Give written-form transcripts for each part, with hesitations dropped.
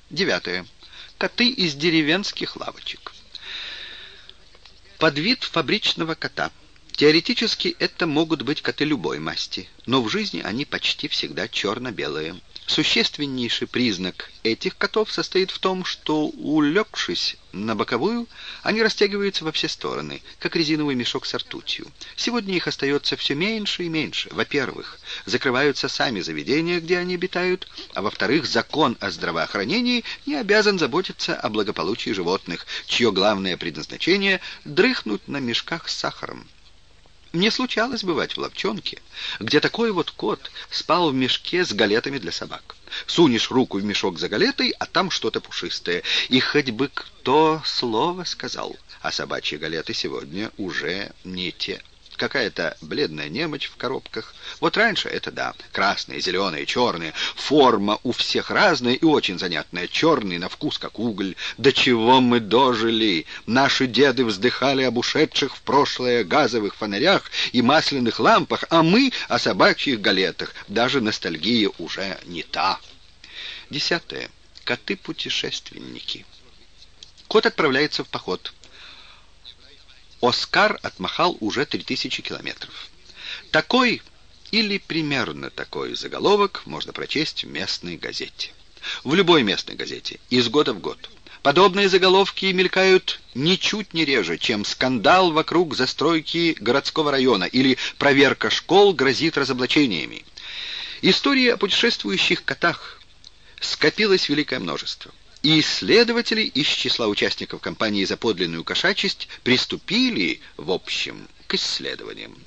9. Коты из деревенских лавочек. Подвид фабричного кота. Теоретически это могут быть коты любой масти, но в жизни они почти всегда черно-белые. Существеннейший признак этих котов состоит в том, что, улегшись на боковую, они растягиваются во все стороны, как резиновый мешок с ртутью. Сегодня их остается все меньше и меньше. Во-первых, закрываются сами заведения, где они обитают, а во-вторых, закон о здравоохранении не обязан заботиться о благополучии животных, чье главное предназначение – дрыхнуть на мешках с сахаром. Мне случалось бывать в ловчонке, где такой вот кот спал в мешке с галетами для собак. Сунешь руку в мешок за галетой, а там что-то пушистое. И хоть бы кто слово сказал, а собачьи галеты сегодня уже не те. Какая-то бледная немочь в коробках. Вот раньше это да, красные, зеленые, черные. Форма у всех разная и очень занятная. Черный на вкус, как уголь. До чего мы дожили! Наши деды вздыхали об ушедших в прошлое газовых фонарях и масляных лампах, а мы о собачьих галетах. Даже ностальгия уже не та. 10. Коты-путешественники. Кот отправляется в поход. Оскар отмахал уже 3000 километров. Такой или примерно такой заголовок можно прочесть в местной газете. В любой местной газете, из года в год. Подобные заголовки мелькают ничуть не реже, чем скандал вокруг застройки городского района или проверка школ грозит разоблачениями. Истории о путешествующих котах скопилось великое множество. И исследователи из числа участников кампании за подлинную кошачесть приступили, в общем, к исследованиям.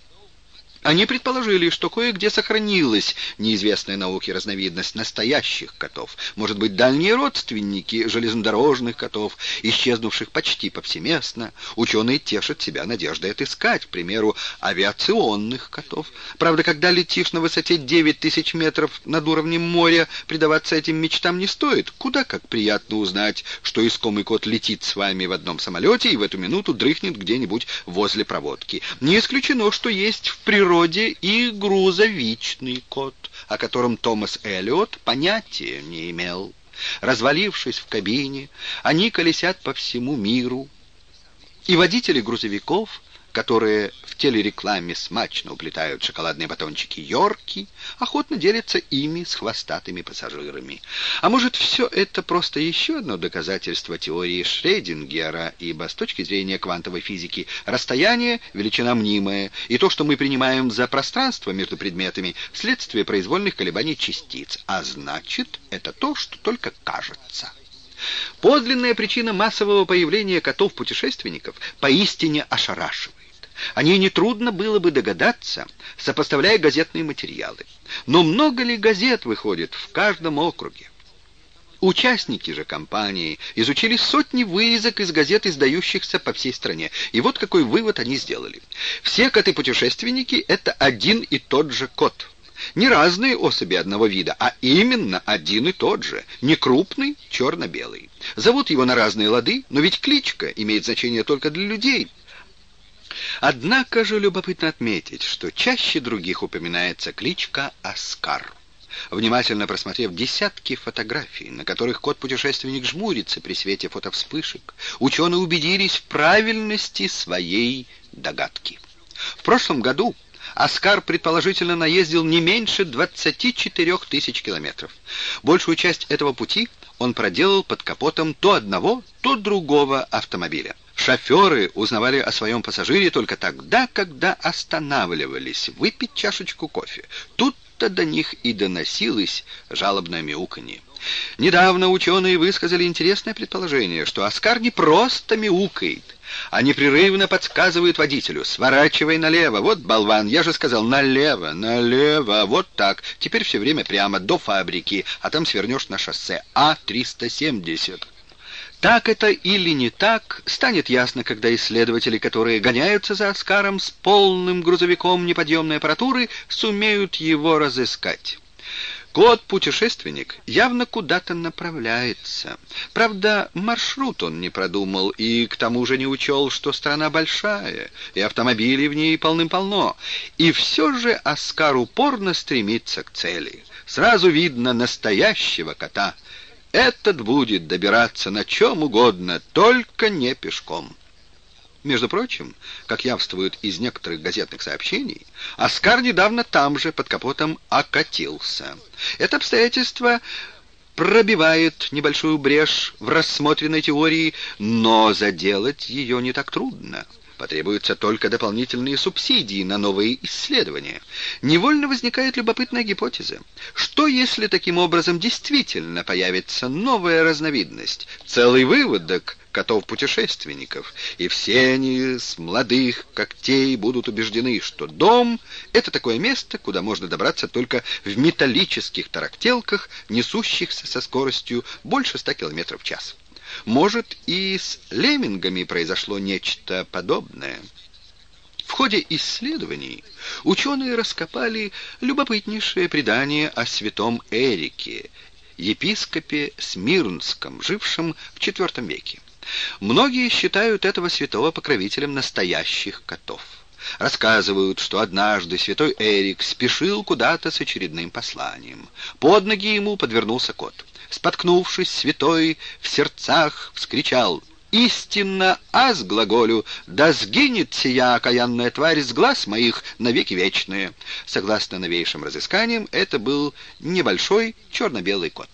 Они предположили, что кое-где сохранилась неизвестная науке разновидность настоящих котов, может быть, дальние родственники железнодорожных котов, исчезнувших почти повсеместно. Ученые тешат себя надеждой отыскать, к примеру, авиационных котов. Правда, когда летишь на высоте 9000 метров над уровнем моря, предаваться этим мечтам не стоит. Куда как приятно узнать, что искомый кот летит с вами в одном самолете и в эту минуту дрыхнет где-нибудь возле проводки. Не исключено, что есть в природе и грузовичный кот, о котором Томас Эллиот понятия не имел. Развалившись в кабине, они колесят по всему миру. И водители грузовиков, которые в телерекламе смачно уплетают шоколадные батончики Йорки, охотно делятся ими с хвостатыми пассажирами. А может, все это просто еще одно доказательство теории Шрёдингера, ибо с точки зрения квантовой физики расстояние — величина мнимая, и то, что мы принимаем за пространство между предметами, следствие произвольных колебаний частиц, а значит, это то, что только кажется. Подлинная причина массового появления котов-путешественников поистине ошарашивает. О ней нетрудно было бы догадаться, сопоставляя газетные материалы. Но много ли газет выходит в каждом округе? Участники же кампании изучили сотни вырезок из газет, издающихся по всей стране. И вот какой вывод они сделали. Все коты-путешественники — это один и тот же кот. Не разные особи одного вида, а именно один и тот же, не крупный, черно-белый. Зовут его на разные лады, но ведь кличка имеет значение только для людей. Однако же любопытно отметить, что чаще других упоминается кличка Оскар. Внимательно просмотрев десятки фотографий, на которых кот-путешественник жмурится при свете фотовспышек, ученые убедились в правильности своей догадки. В прошлом году Оскар предположительно наездил не меньше 24 тысяч километров. Большую часть этого пути он проделал под капотом то одного, то другого автомобиля. Шоферы узнавали о своем пассажире только тогда, когда останавливались выпить чашечку кофе. Тут-то до них и доносилось жалобное мяуканье. Недавно ученые высказали интересное предположение, что Оскар не просто мяукает, а непрерывно подсказывает водителю: «Сворачивай налево, вот болван, я же сказал налево, налево, вот так, теперь все время прямо до фабрики, а там свернешь на шоссе А-370». Так это или не так, станет ясно, когда исследователи, которые гоняются за Оскаром с полным грузовиком неподъемной аппаратуры, сумеют его разыскать. Кот-путешественник явно куда-то направляется. Правда, маршрут он не продумал и к тому же не учел, что страна большая, и автомобилей в ней полным-полно. И все же Оскар упорно стремится к цели. Сразу видно настоящего кота Этот будет добираться на чем угодно, только не пешком. Между прочим, как явствует из некоторых газетных сообщений, Оскар недавно там же, под капотом, окатился. Это обстоятельство пробивает небольшую брешь в рассмотренной теории, но заделать ее не так трудно. Потребуются только дополнительные субсидии на новые исследования. Невольно возникает любопытная гипотеза. Что если таким образом действительно появится новая разновидность, целый выводок котов-путешественников, и все они с молодых когтей будут убеждены, что дом — это такое место, куда можно добраться только в металлических тарахтелках, несущихся со скоростью больше 100 км в час. Может, и с леммингами произошло нечто подобное. В ходе исследований ученые раскопали любопытнейшее предание о святом Эрике, епископе Смирнском, жившем в IV веке. Многие считают этого святого покровителем настоящих котов. Рассказывают, что однажды святой Эрик спешил куда-то с очередным посланием. Под ноги ему подвернулся кот. Споткнувшись, святой в сердцах вскричал: «Истинно аз глаголю, да сгинет сия окаянная тварь с глаз моих навеки вечные». Согласно новейшим разысканиям, это был небольшой черно-белый кот.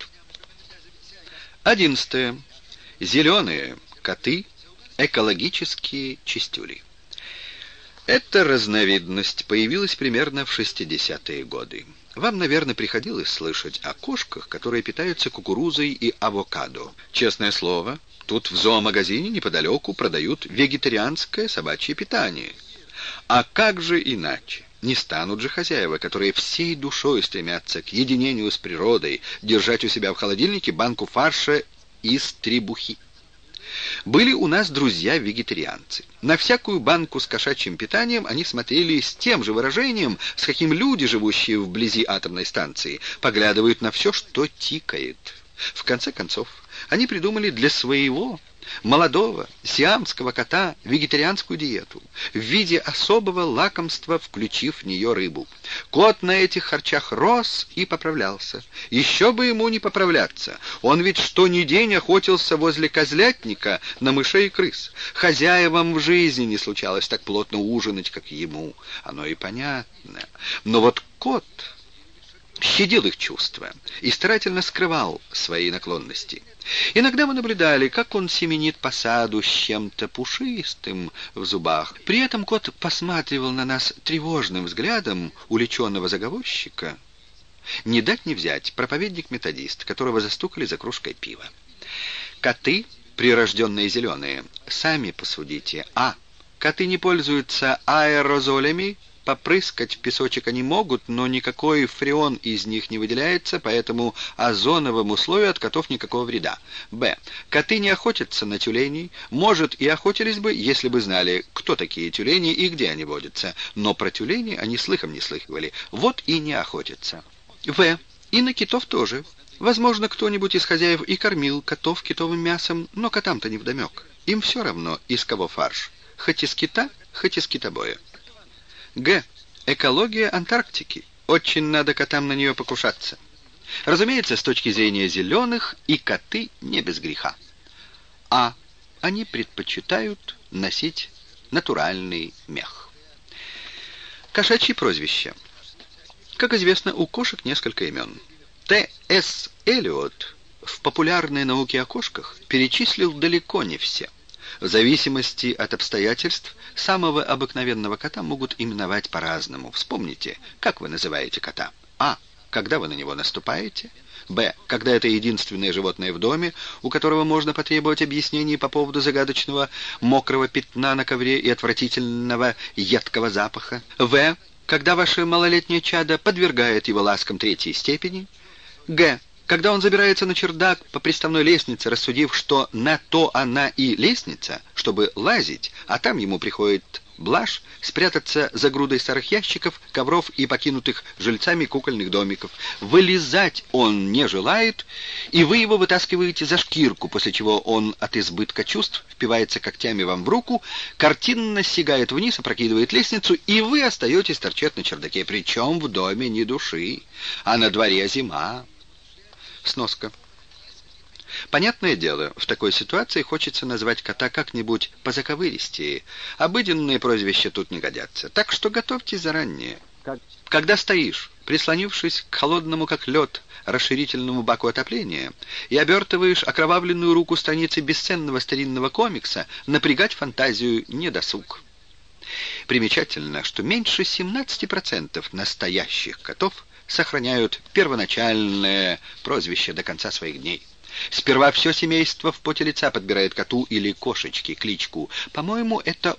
11. Зеленые коты — экологические чистюли. Эта разновидность появилась примерно в 60-е годы. Вам, наверное, приходилось слышать о кошках, которые питаются кукурузой и авокадо. Честное слово, тут в зоомагазине неподалеку продают вегетарианское собачье питание. А как же иначе? Не станут же хозяева, которые всей душой стремятся к единению с природой, держать у себя в холодильнике банку фарша из требухи. Были у нас друзья-вегетарианцы. На всякую банку с кошачьим питанием они смотрели с тем же выражением, с каким люди, живущие вблизи атомной станции, поглядывают на все, что тикает. В конце концов, они придумали для своего молодого сиамского кота вегетарианскую диету, в виде особого лакомства включив в нее рыбу. Кот на этих харчах рос и поправлялся. Еще бы ему не поправляться. Он ведь что ни день охотился возле козлятника на мышей и крыс. Хозяевам в жизни не случалось так плотно ужинать, как ему. Оно и понятно. Но вот кот щадил их чувства и старательно скрывал свои наклонности. Иногда мы наблюдали, как он семенит по саду с чем-то пушистым в зубах. При этом кот посматривал на нас тревожным взглядом уличенного заговорщика. Не дать не взять проповедник-методист, которого застукали за кружкой пива. Коты, прирожденные зеленые, сами посудите. Коты не пользуются аэрозолями. Попрыскать в песочек они могут, но никакой фреон из них не выделяется, поэтому озоновому слою от котов никакого вреда. Коты не охотятся на тюленей. Может, и охотились бы, если бы знали, кто такие тюлени и где они водятся. Но про тюленей они слыхом не слыхивали. Вот и не охотятся. И на китов тоже. Возможно, кто-нибудь из хозяев и кормил котов китовым мясом, но котам-то невдомек. Им все равно, из кого фарш. Хоть из кита, хоть из китобоя. Экология Антарктики. Очень надо котам на нее покушаться. Разумеется, с точки зрения зеленых, и коты не без греха. Они предпочитают носить натуральный мех. Кошачьи прозвища. Как известно, у кошек несколько имен. Т.С. Эллиот в популярной науке о кошках перечислил далеко не все. В зависимости от обстоятельств самого обыкновенного кота могут именовать по-разному. Вспомните, как вы называете кота. Когда вы на него наступаете. Когда это единственное животное в доме, у которого можно потребовать объяснений по поводу загадочного мокрого пятна на ковре и отвратительного едкого запаха. Когда ваше малолетнее чадо подвергает его ласкам третьей степени. Когда он забирается на чердак по приставной лестнице, рассудив, что на то она и лестница, чтобы лазить, а там ему приходит блажь спрятаться за грудой старых ящиков, ковров и покинутых жильцами кукольных домиков. Вылезать он не желает, и вы его вытаскиваете за шкирку, после чего он от избытка чувств впивается когтями вам в руку, картинно сигает вниз, опрокидывает лестницу, и вы остаетесь торчать на чердаке, причем в доме ни души, а на дворе зима. Сноска. Понятное дело, в такой ситуации хочется назвать кота как-нибудь позаковыристее. Обыденные прозвища тут не годятся. Так что готовьтесь заранее. Когда стоишь, прислонившись к холодному как лед расширительному баку отопления, и обертываешь окровавленную руку страницы бесценного старинного комикса, напрягать фантазию не досуг. Примечательно, что меньше 17% настоящих котов сохраняют первоначальное прозвище до конца своих дней. Сперва все семейство в поте лица подбирает коту или кошечке кличку. По-моему, это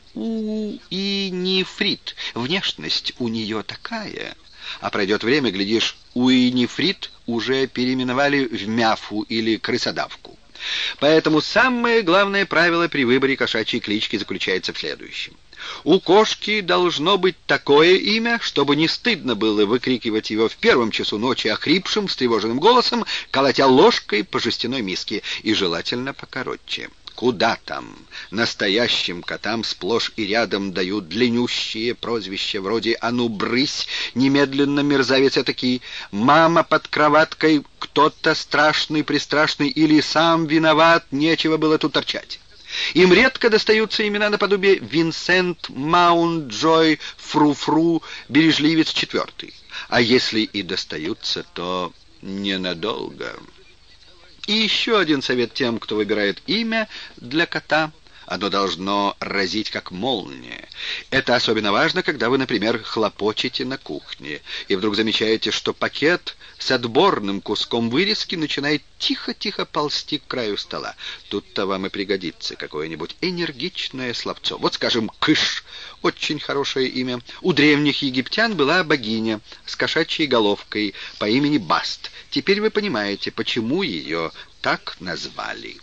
Уинифрид. Внешность у нее такая. А пройдет время, глядишь, Уинифрид уже переименовали в Мяфу или Крысодавку. Поэтому самое главное правило при выборе кошачьей клички заключается в следующем. У кошки должно быть такое имя, чтобы не стыдно было выкрикивать его в первом часу ночи охрипшим, встревоженным голосом, колотя ложкой по жестяной миске, и желательно покороче. Куда там? Настоящим котам сплошь и рядом дают длиннющие прозвища вроде «А ну, брысь! Немедленно, мерзавец этакий! Мама под кроваткой! Кто-то страшный-престрашный!» или «Сам виноват! Нечего было тут торчать!» Им редко достаются имена наподобие Винсент, Маунт-Джой, Фру-Фру, Бережливец IV. А если и достаются, то ненадолго. И еще один совет тем, кто выбирает имя для кота. Оно должно разить как молния. Это особенно важно, когда вы, например, хлопочете на кухне, и вдруг замечаете, что пакет с отборным куском вырезки начинает тихо-тихо ползти к краю стола. Тут-то вам и пригодится какое-нибудь энергичное словцо. Вот, скажем, Кыш. Очень хорошее имя. У древних египтян была богиня с кошачьей головкой по имени Баст. Теперь вы понимаете, почему ее так назвали.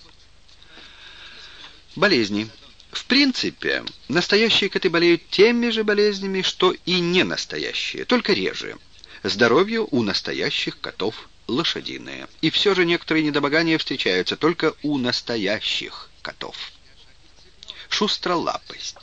Болезни. В принципе, настоящие коты болеют теми же болезнями, что и не настоящие, только реже. Здоровье у настоящих котов лошадиное. И все же некоторые недомогания встречаются только у настоящих котов. Шустролапость.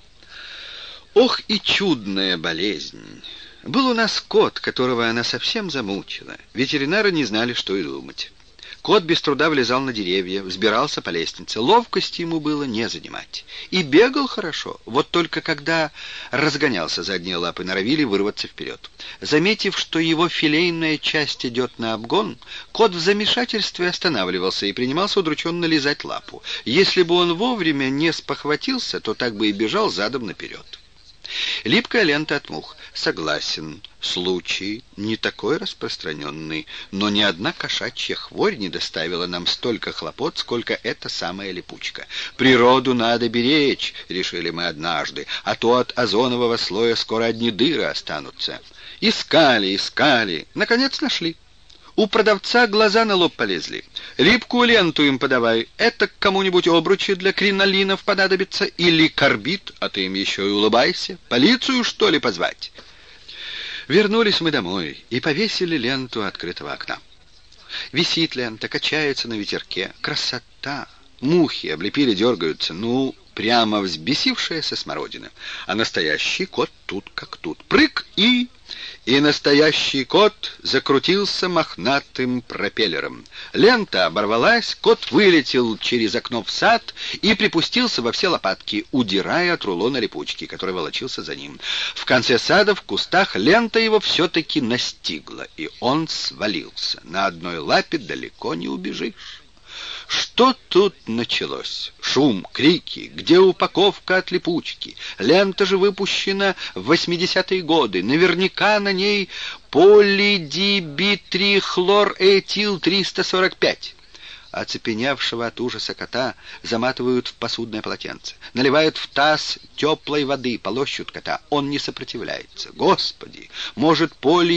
Ох и чудная болезнь. Был у нас кот, которого она совсем замучила. Ветеринары не знали, что и думать. Кот без труда влезал на деревья, взбирался по лестнице. Ловкости ему было не занимать. И бегал хорошо. Вот только когда разгонялся задние лапы, норовили вырваться вперед. Заметив, что его филейная часть идет на обгон, кот в замешательстве останавливался и принимался удрученно лизать лапу. Если бы он вовремя не спохватился, то так бы и бежал задом наперед. Липкая лента от мух. Согласен, случай не такой распространенный, но ни одна кошачья хворь не доставила нам столько хлопот, сколько эта самая липучка. Природу надо беречь, решили мы однажды, а то от озонового слоя скоро одни дыры останутся. Искали, наконец нашли. У продавца глаза на лоб полезли. Липкую ленту им подавай. Это к кому-нибудь обручи для кринолинов понадобится. Или карбид, а ты им еще и улыбайся. Полицию, что ли, позвать? Вернулись мы домой и повесили ленту открытого окна. Висит лента, качается на ветерке. Красота! Мухи облепили, дергаются. Ну, прямо взбесившаяся смородина. А настоящий кот тут как тут. Прыг и настоящий кот закрутился мохнатым пропеллером. Лента оборвалась, кот вылетел через окно в сад и припустился во все лопатки, удирая от рулона липучки, который волочился за ним. В конце сада, в кустах, лента его все-таки настигла, и он свалился. На одной лапе далеко не убежишь. Что тут началось? Шум, крики, где упаковка от липучки? Лента же выпущена в 80-е годы. Наверняка на ней полидибитрихлоретил-345. Оцепеневшего от ужаса кота заматывают в посудное полотенце, наливают в таз теплой воды, полощут кота. Он не сопротивляется. Господи, может,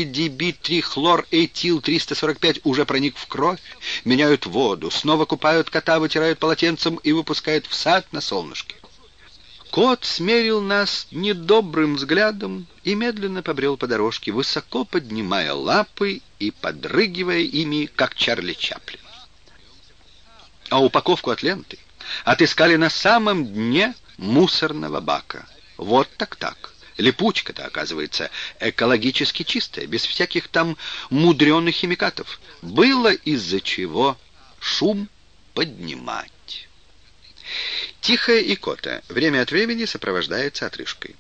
полидибитрихлоретил-345 уже проник в кровь? Меняют воду, снова купают кота, вытирают полотенцем и выпускают в сад на солнышке. Кот смерил нас недобрым взглядом и медленно побрел по дорожке, высоко поднимая лапы и подрыгивая ими, как Чарли Чаплин. А упаковку от ленты отыскали на самом дне мусорного бака. Вот так. Липучка-то, оказывается, экологически чистая, без всяких там мудреных химикатов. Было из-за чего шум поднимать. Тихая икота время от времени сопровождается отрыжкой.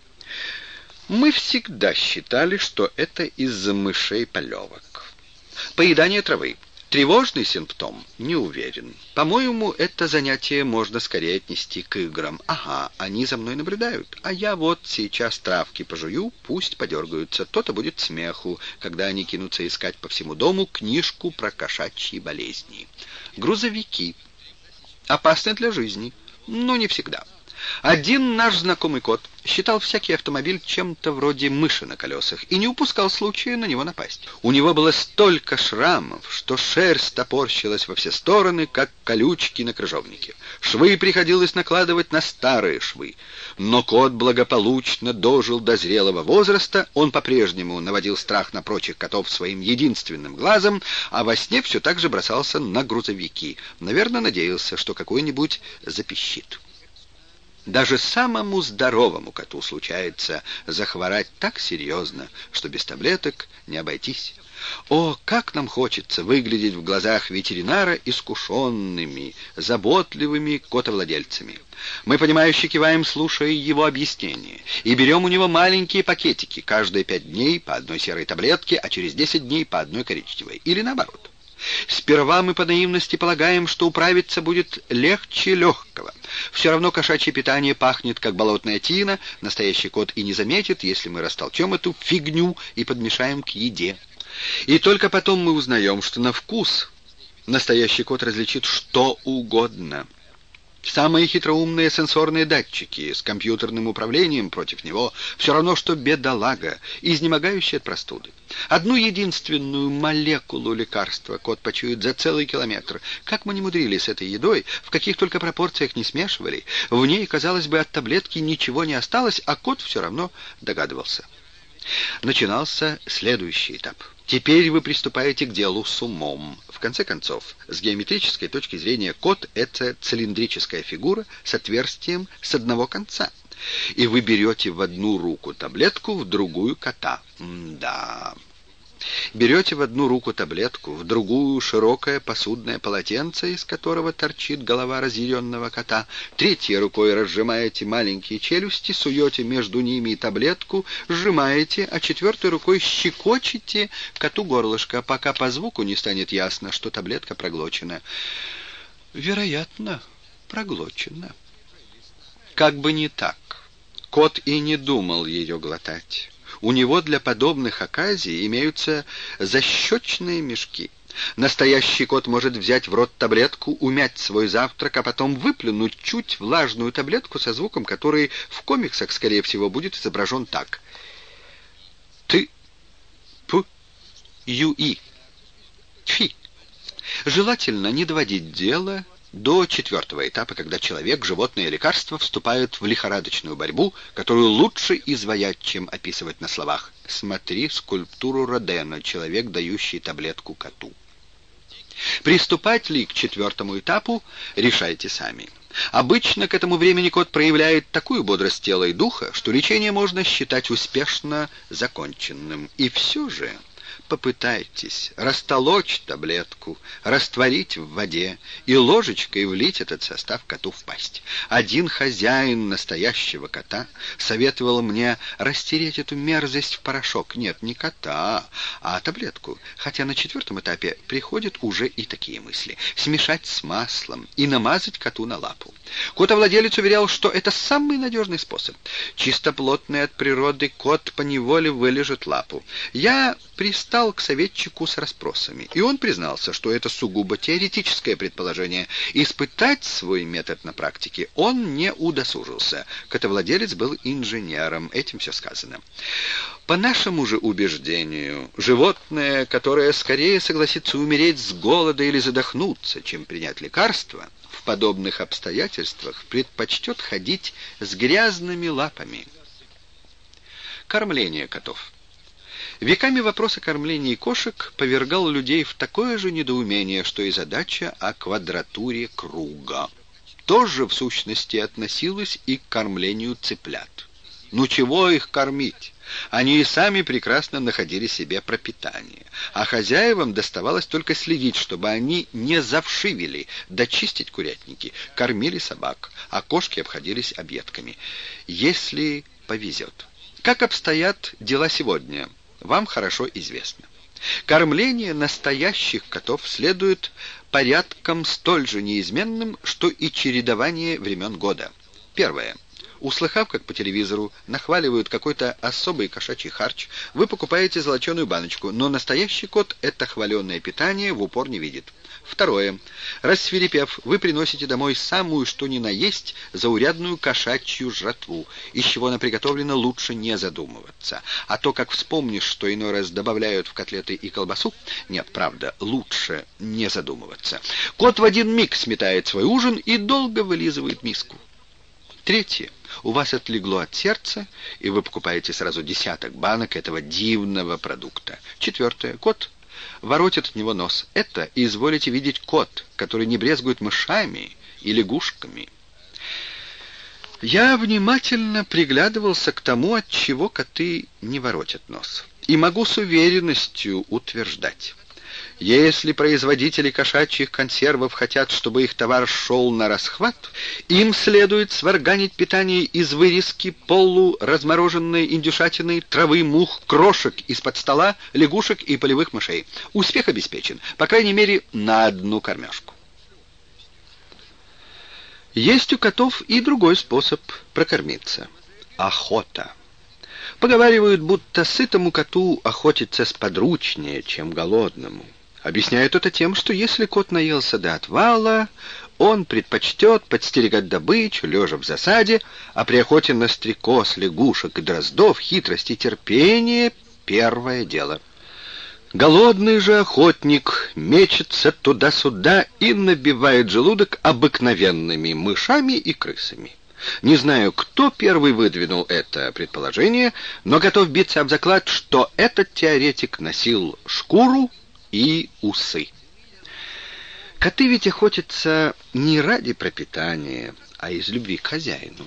Мы всегда считали, что это из-за мышей-полевок. Поедание травы. Тревожный симптом? Не уверен. По-моему, это занятие можно скорее отнести к играм. Ага, они за мной наблюдают. А я вот сейчас травки пожую, пусть подергаются. То-то будет смеху, когда они кинутся искать по всему дому книжку про кошачьи болезни. Грузовики. Опасны для жизни, но не всегда. Один наш знакомый кот считал всякий автомобиль чем-то вроде мыши на колесах и не упускал случая на него напасть. У него было столько шрамов, что шерсть топорщилась во все стороны, как колючки на крыжовнике. Швы приходилось накладывать на старые швы. Но кот благополучно дожил до зрелого возраста, он по-прежнему наводил страх на прочих котов своим единственным глазом, а во сне все так же бросался на грузовики. Наверное, надеялся, что какой-нибудь запищит. Даже самому здоровому коту случается захворать так серьезно, что без таблеток не обойтись. О, как нам хочется выглядеть в глазах ветеринара искушенными, заботливыми котовладельцами. Мы, понимающе киваем, слушая его объяснения, и берем у него маленькие пакетики, каждые 5 дней по одной серой таблетке, а через 10 дней по одной коричневой, или наоборот. Сперва мы по наивности полагаем, что управиться будет легче легкого. Все равно кошачье питание пахнет, как болотная тина, настоящий кот и не заметит, если мы растолчем эту фигню и подмешаем к еде. И только потом мы узнаем, что на вкус настоящий кот различит что угодно. Самые хитроумные сенсорные датчики с компьютерным управлением против него все равно, что бедолага, изнемогающий от простуды. Одну единственную молекулу лекарства кот почует за целый километр. Как мы не мудрили с этой едой, в каких только пропорциях не смешивали, в ней, казалось бы, от таблетки ничего не осталось, а кот все равно догадывался. Начинался следующий этап. Теперь вы приступаете к делу с умом. В конце концов, с геометрической точки зрения кот — это цилиндрическая фигура с отверстием с одного конца. И вы берете в одну руку таблетку, в другую кота. Да. Берете в одну руку таблетку, в другую широкое посудное полотенце, из которого торчит голова разъяренного кота. Третьей рукой разжимаете маленькие челюсти, суете между ними и таблетку, сжимаете, а четвертой рукой щекочете коту горлышко, пока по звуку не станет ясно, что таблетка проглочена. Вероятно, проглочена. Как бы не так. Кот и не думал ее глотать. У него для подобных оказий имеются защечные мешки. Настоящий кот может взять в рот таблетку, умять свой завтрак, а потом выплюнуть чуть влажную таблетку со звуком, который в комиксах, скорее всего, будет изображен так. Т-п-ю-и. Фи. Желательно не доводить дело до 4-го этапа, когда человек, животное и лекарство вступают в лихорадочную борьбу, которую лучше изваять, чем описывать на словах. Смотри скульптуру Родена «Человек, дающий таблетку коту». Приступать ли к 4-му этапу, решайте сами. Обычно к этому времени кот проявляет такую бодрость тела и духа, что лечение можно считать успешно законченным. И все же попытайтесь растолочь таблетку, растворить в воде и ложечкой влить этот состав коту в пасть. Один хозяин настоящего кота советовал мне растереть эту мерзость в порошок. Нет, не кота, а таблетку. Хотя на 4-м этапе приходят уже и такие мысли. Смешать с маслом и намазать коту на лапу. Котовладелец уверял, что это самый надежный способ. Чистоплотный от природы кот поневоле вылежит лапу. Я пристал к советчику с расспросами, и он признался, что это сугубо теоретическое предположение. Испытать свой метод на практике он не удосужился. Котовладелец был инженером, этим все сказано. По нашему же убеждению, животное, которое скорее согласится умереть с голода или задохнуться, чем принять лекарство, в подобных обстоятельствах предпочтет ходить с грязными лапами. Кормление котов. Веками вопрос о кормлении кошек повергал людей в такое же недоумение, что и задача о квадратуре круга. Тоже, в сущности, относилась и к кормлению цыплят. Ну чего их кормить? Они и сами прекрасно находили себе пропитание, а хозяевам доставалось только следить, чтобы они не завшивели, дочистить курятники, кормили собак, а кошки обходились объедками, если повезет. Как обстоят дела сегодня, вам хорошо известно. Кормление настоящих котов следует порядкам столь же неизменным, что и чередование времен года. Первое. Услыхав, как по телевизору нахваливают какой-то особый кошачий харч, вы покупаете золоченую баночку, но настоящий кот это хваленное питание в упор не видит. Второе. Рассвирепев, вы приносите домой самую что ни на есть заурядную кошачью жратву, из чего она приготовлена, лучше не задумываться. А то, как вспомнишь, что иной раз добавляют в котлеты и колбасу, нет, правда, лучше не задумываться. Кот в один миг сметает свой ужин и долго вылизывает миску. Третье. У вас отлегло от сердца, и вы покупаете сразу десяток банок этого дивного продукта. Четвертое. Кот воротит от него нос. Это, изволите видеть, кот, который не брезгует мышами и лягушками. Я внимательно приглядывался к тому, от чего коты не воротят нос. И могу с уверенностью утверждать. Если производители кошачьих консервов хотят, чтобы их товар шел на расхват, им следует сварганить питание из вырезки, полуразмороженной индюшатины, травы, мух, крошек из-под стола, лягушек и полевых мышей. Успех обеспечен, по крайней мере, на одну кормежку. Есть у котов и другой способ прокормиться – охота. Поговаривают, будто сытому коту охотиться сподручнее, чем голодному. Объясняют это тем, что если кот наелся до отвала, он предпочтет подстерегать добычу, лежа в засаде, а при охоте на стрекоз, лягушек и дроздов хитрость и терпение — первое дело. Голодный же охотник мечется туда-сюда и набивает желудок обыкновенными мышами и крысами. Не знаю, кто первый выдвинул это предположение, но готов биться об заклад, что этот теоретик носил шкуру и усы. Коты ведь охотятся не ради пропитания, а из любви к хозяину.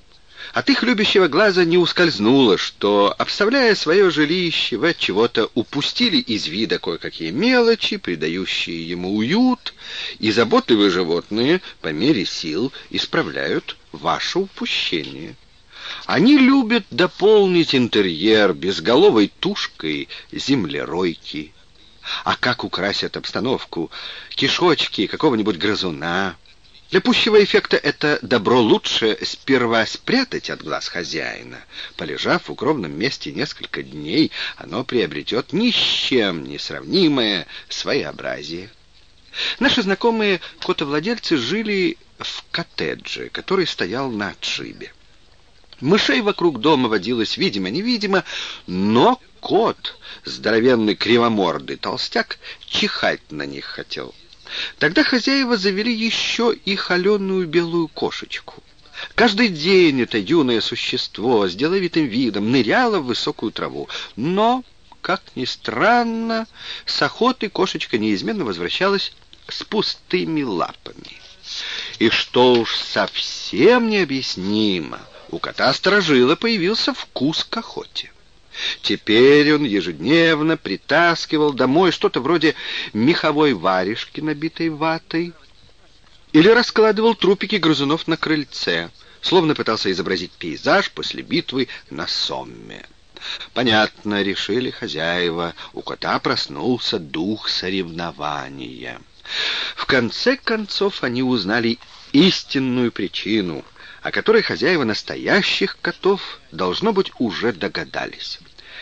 От их любящего глаза не ускользнуло, что, обставляя свое жилище, вы от чего-то упустили из вида кое-какие мелочи, придающие ему уют, и заботливые животные по мере сил исправляют ваше упущение. Они любят дополнить интерьер безголовой тушкой землеройки. А как украсят обстановку кишочки какого-нибудь грызуна? Для пущего эффекта это добро лучше сперва спрятать от глаз хозяина. Полежав в укромном месте несколько дней, оно приобретет ни с чем не сравнимое своеобразие. Наши знакомые котовладельцы жили в коттедже, который стоял на отшибе. Мышей вокруг дома водилось видимо-невидимо, но кот, здоровенный кривомордый толстяк, чихать на них хотел. Тогда хозяева завели еще и холеную белую кошечку. Каждый день это юное существо с деловитым видом ныряло в высокую траву, но, как ни странно, с охоты кошечка неизменно возвращалась с пустыми лапами. И что уж совсем необъяснимо, у кота-сторожила появился вкус к охоте. Теперь он ежедневно притаскивал домой что-то вроде меховой варежки, набитой ватой, или раскладывал трупики грызунов на крыльце, словно пытался изобразить пейзаж после битвы на Сомме. Понятно, решили хозяева, у кота проснулся дух соревнования. В конце концов они узнали истинную причину, о которой хозяева настоящих котов, должно быть, уже догадались.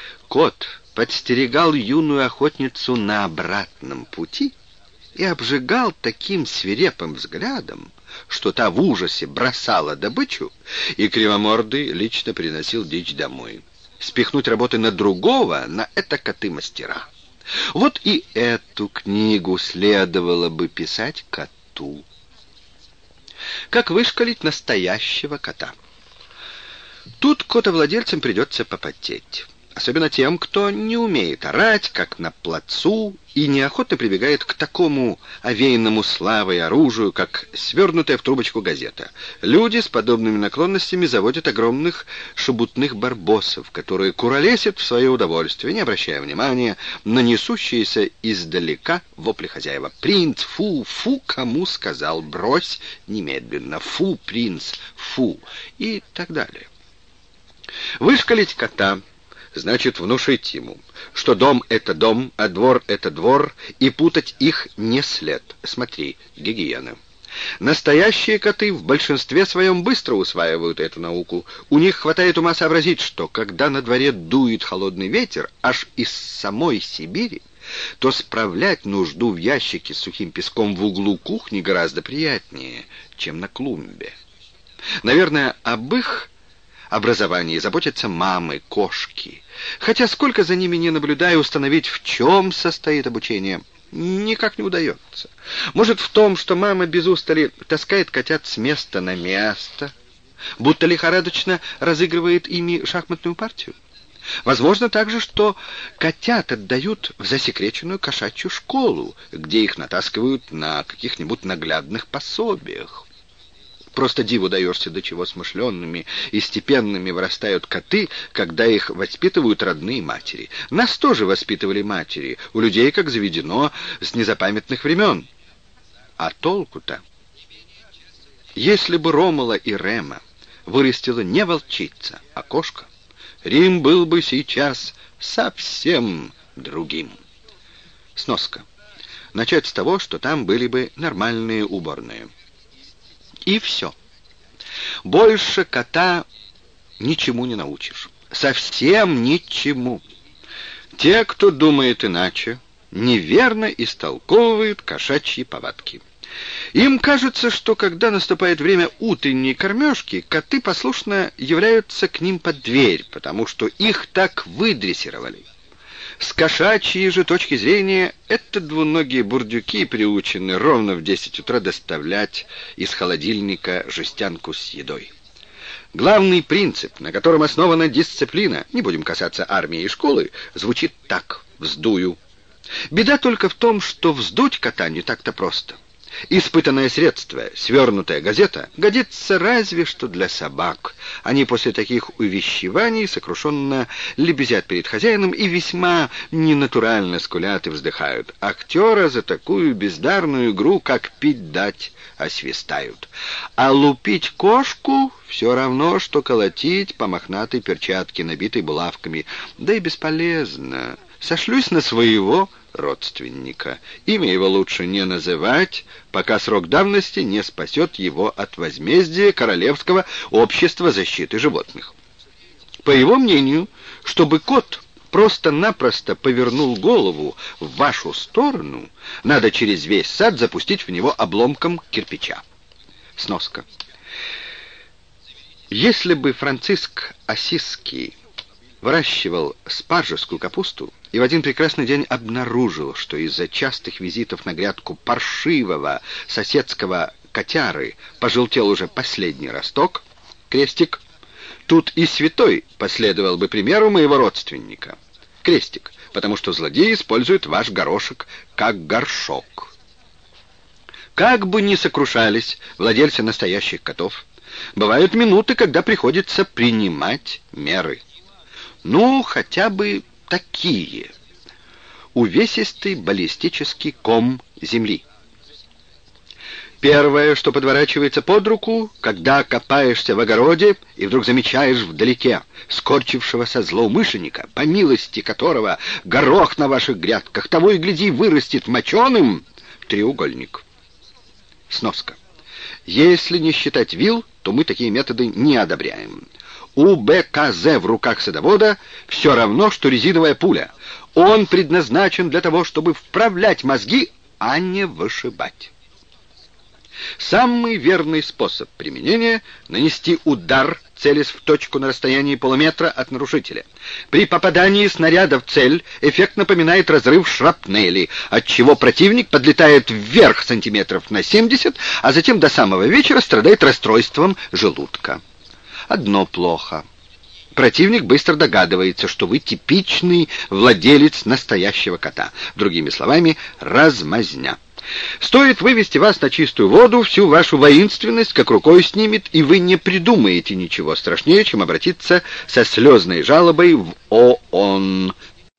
Кот подстерегал юную охотницу на обратном пути и обжигал таким свирепым взглядом, что та в ужасе бросала добычу, и кривомордый лично приносил дичь домой. Спихнуть работы на другого — на это коты-мастера. Вот и эту книгу следовало бы писать коту. Как вышкалить настоящего кота? Тут котовладельцам придется попотеть. особенно тем, кто не умеет орать, как на плацу, и неохотно прибегает к такому овеянному славой оружию, как свернутая в трубочку газета. Люди с подобными наклонностями заводят огромных шебутных барбосов, которые куролесят в свое удовольствие, не обращая внимания на несущиеся издалека вопли хозяева. «Принц, фу, фу, кому сказал, брось немедленно, фу, принц, фу», и так далее. Вышкалить кота значит внушить ему, что дом — это дом, а двор — это двор, и путать их не след. Смотри, гигиена. Настоящие коты в большинстве своем быстро усваивают эту науку. У них хватает ума сообразить, что когда на дворе дует холодный ветер аж из самой Сибири, то справлять нужду в ящике с сухим песком в углу кухни гораздо приятнее, чем на клумбе. Наверное, об их образовании заботятся мамы, кошки. Хотя сколько за ними не наблюдаю, установить, в чем состоит обучение, никак не удается. Может, в том, что мама без устали таскает котят с места на место, будто лихорадочно разыгрывает ими шахматную партию? Возможно также, что котят отдают в засекреченную кошачью школу, где их натаскивают на каких-нибудь наглядных пособиях. Просто диву даешься, до чего смышленными и степенными вырастают коты, когда их воспитывают родные матери. Нас тоже воспитывали матери, у людей, как заведено, с незапамятных времен. А толку-то? Если бы Ромула и Рема вырастила не волчица, а кошка, Рим был бы сейчас совсем другим. Сноска. Начать с того, что там были бы нормальные уборные. И все. Больше кота ничему не научишь. Совсем ничему. Те, кто думает иначе, неверно истолковывают кошачьи повадки. Им кажется, что когда наступает время утренней кормежки, коты послушно являются к ним под дверь, потому что их так выдрессировали. С кошачьей же точки зрения, это двуногие бурдюки приучены ровно в 10 утра доставлять из холодильника жестянку с едой. Главный принцип, на котором основана дисциплина, не будем касаться армии и школы, звучит так: вздую. Беда только в том, что вздуть кота не так-то просто. Испытанное средство, свернутая газета, годится разве что для собак. Они после таких увещеваний сокрушенно лебезят перед хозяином и весьма ненатурально скулят и вздыхают. Актера за такую бездарную игру, как пить дать, освистают. А лупить кошку все равно, что колотить по мохнатой перчатке, набитой булавками. Да и бесполезно. Сошлюсь на своего родственника. Имя его лучше не называть, пока срок давности не спасет его от возмездия Королевского общества защиты животных. По его мнению, чтобы кот просто-напросто повернул голову в вашу сторону, надо через весь сад запустить в него обломком кирпича. Сноска. Если бы Франциск Ассизский выращивал спаржевскую капусту и в один прекрасный день обнаружил, что из-за частых визитов на грядку паршивого соседского котяры пожелтел уже последний росток, крестик, тут и святой последовал бы примеру моего родственника. Крестик, потому что злодеи используют ваш горошек как горшок. Как бы ни сокрушались владельцы настоящих котов, бывают минуты, когда приходится принимать меры. Ну, хотя бы такие. Увесистый баллистический ком земли. Первое, что подворачивается под руку, когда копаешься в огороде и вдруг замечаешь вдалеке скорчившегося злоумышленника, по милости которого горох на ваших грядках того и гляди вырастет моченым, треугольник. Сноска. Если не считать вил, то мы такие методы не одобряем. УБКЗ в руках садовода все равно, что резиновая пуля. Он предназначен для того, чтобы вправлять мозги, а не вышибать. Самый верный способ применения — нанести удар, целясь в точку на расстоянии полуметра от нарушителя. При попадании снаряда в цель эффект напоминает разрыв шрапнели, отчего противник подлетает вверх сантиметров на 70, а затем до самого вечера страдает расстройством желудка. Одно плохо. Противник быстро догадывается, что вы типичный владелец настоящего кота. Другими словами, размазня. Стоит вывести вас на чистую воду, всю вашу воинственность как рукой снимет, и вы не придумаете ничего страшнее, чем обратиться со слезной жалобой в ООН.